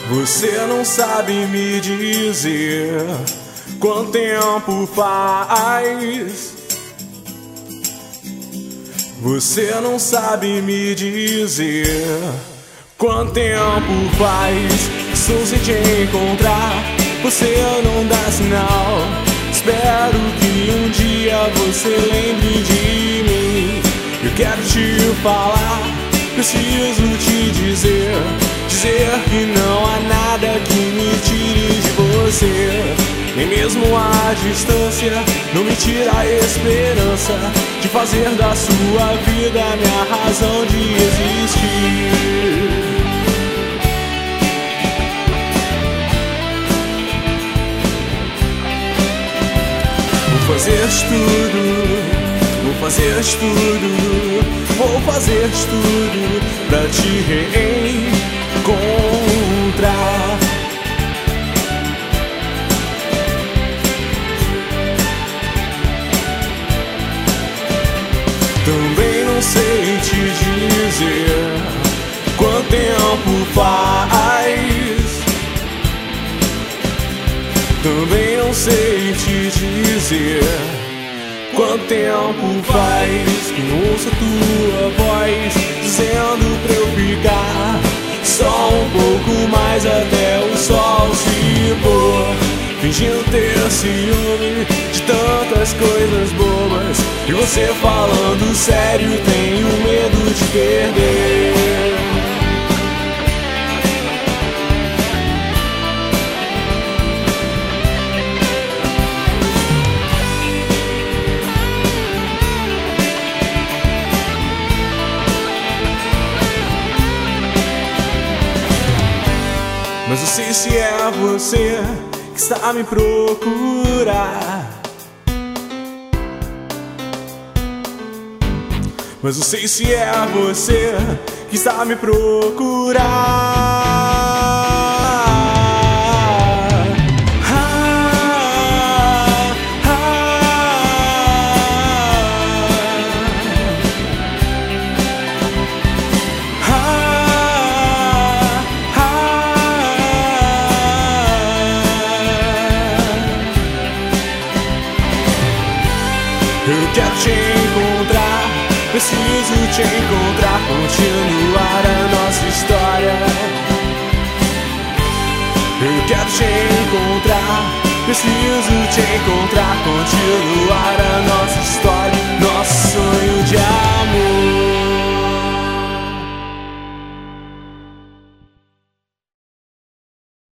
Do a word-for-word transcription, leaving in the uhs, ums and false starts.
Você não sabe me dizer quanto tempo faz. Você não sabe me dizer quanto tempo faz. Estou sem te encontrar, você não dá sinal. Espero que um dia você lembre de mim. Eu quero te falar, preciso te dizer, dizer que não há nada que me tire de você. Nem mesmo a distância não me tira a esperança de fazer da sua vida a minha razão de existir. Vou fazer tudo, vou fazer tudo, vou fazer tudo pra te reencontrar. Também não sei te dizer quanto tempo faz. Também não sei te dizer quanto tempo faz que não ouço tua voz dizendo pra eu ficar só um pouco mais até o sol se pôr, fingindo ter ciúme de tantas coisas bobas. E você falando sério, tenho medo de perder. Mas não sei se é você que está a me procurar. Mas não sei se é você que está a me procurar. Ah, ah, ah. Eu quero te encontrar, preciso te encontrar, continuar a nossa história. Eu quero te encontrar, preciso te encontrar, continuar a nossa história.